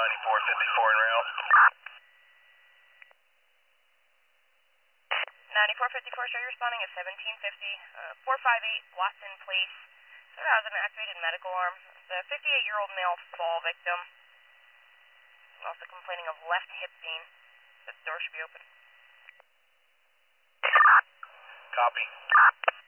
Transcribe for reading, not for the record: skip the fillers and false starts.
9454 en route. 9454, show you responding at 1750, 458 Watson Place. Sir has an activated medical arm. The 58-year-old male fall victim. Also complaining of left hip pain. The door should be open. Copy.